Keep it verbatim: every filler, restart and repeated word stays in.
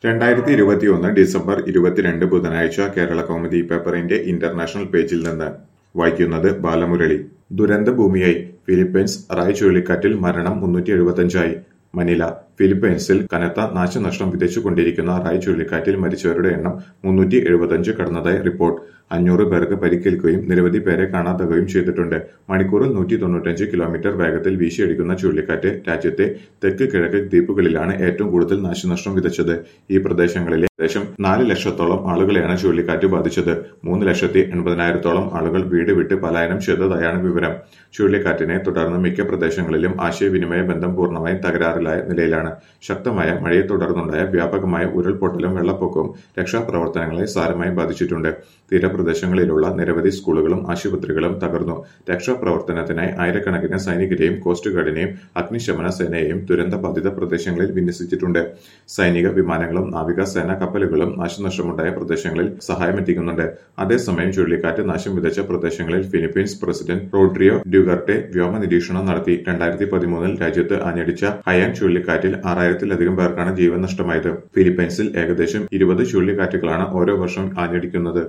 രണ്ടായിരത്തി ഇരുപത്തിയൊന്ന് ഡിസംബർ ഇരുപത്തിരണ്ട് ബുധനാഴ്ച കേരള കൗമുദി പേപ്പറിന്റെ ഇന്റർനാഷണൽ പേജിൽ നിന്ന് വായിക്കുന്നത് ബാലമുരളി. ദുരന്തഭൂമിയായി ഫിലിപ്പൈൻസ്. റായ് ചുഴലിക്കാറ്റിൽ മരണം മുന്നൂറ്റി എഴുപത്തിയഞ്ചായി. മനില. ഫിലിപ്പൈൻസിൽ കനത്ത നാശനഷ്ടം വിതച്ചുകൊണ്ടിരിക്കുന്ന റായ് ചുഴലിക്കാറ്റിൽ മരിച്ചവരുടെ എണ്ണം മുന്നൂറ്റി എഴുപത്തിയഞ്ച് കടന്നതായി റിപ്പോർട്ട്. അഞ്ഞൂറ് പേർക്ക് പരിക്കേൽക്കുകയും നിരവധി പേരെ കാണാതാകുകയും ചെയ്തിട്ടുണ്ട്. മണിക്കൂറിൽ നൂറ്റി തൊണ്ണൂറ്റഞ്ച് കിലോമീറ്റർ വേഗത്തിൽ വീശിയടിക്കുന്ന ചുഴലിക്കാറ്റ് രാജ്യത്തെ തെക്ക് കിഴക്ക് ദ്വീപുകളിലാണ് ഏറ്റവും കൂടുതൽ നാശനഷ്ടം വിതച്ചത്. ഈ പ്രദേശങ്ങളിലെ ഏകദേശം നാല് ലക്ഷത്തോളം ആളുകളെയാണ് ചുഴലിക്കാറ്റ് ബാധിച്ചത്. മൂന്ന് ലക്ഷത്തി എൺപതിനായിരത്തോളം ആളുകൾ വീട് വിട്ട് പലായനം ചെയ്തതായാണ് വിവരം. ചുഴലിക്കാറ്റിനെ തുടർന്ന് മിക്ക പ്രദേശങ്ങളിലും ആശയവിനിമയ ബന്ധം പൂർണ്ണമായും തകരാറിലായ നിലയിലാണ്. ശക്തമായ മഴയെ തുടർന്നുണ്ടായ വ്യാപകമായ ഉരുൾപൊട്ടലും വെള്ളപ്പൊക്കവും രക്ഷാപ്രവർത്തനങ്ങളെ സാരമായി ബാധിച്ചിട്ടുണ്ട്. തീരപ്രദേശങ്ങളിലുള്ള നിരവധി സ്കൂളുകളും ആശുപത്രികളും തകർന്നു. രക്ഷാപ്രവർത്തനത്തിനായി ആയിരക്കണക്കിന് സൈനികരെയും കോസ്റ്റ് ഗാർഡിനെയും അഗ്നിശമന സേനയെയും ദുരന്തബാധിത പ്രദേശങ്ങളിൽ വിന്യസിച്ചിട്ടുണ്ട്. സൈനിക വിമാനങ്ങളും നാവികസേന കപ്പലുകളും നാശനഷ്ടമുണ്ടായ പ്രദേശങ്ങളിൽ സഹായമെത്തിക്കുന്നുണ്ട്. അതേസമയം ചുഴലിക്കാറ്റ് നാശം വിതച്ച പ്രദേശങ്ങളിൽ ഫിലിപ്പീൻസ് പ്രസിഡന്റ് റോഡ്രിയോ ഡ്യൂഗർട്ടെ വ്യോമ നിരീക്ഷണം നടത്തി. രണ്ടായിരത്തി പതിമൂന്നിൽ രാജ്യത്ത് ആഞ്ഞടിച്ച ഹയാൻ ചുഴലിക്കാറ്റിൽ ആറായിരത്തിലധികം പേർക്കാണ് ജീവൻ നഷ്ടമായത്. ഫിലിപ്പൈൻസിൽ ഏകദേശം ഇരുപത് ചുഴലിക്കാറ്റുകളാണ് ഓരോ വർഷം ആഞ്ഞടിക്കുന്നത്.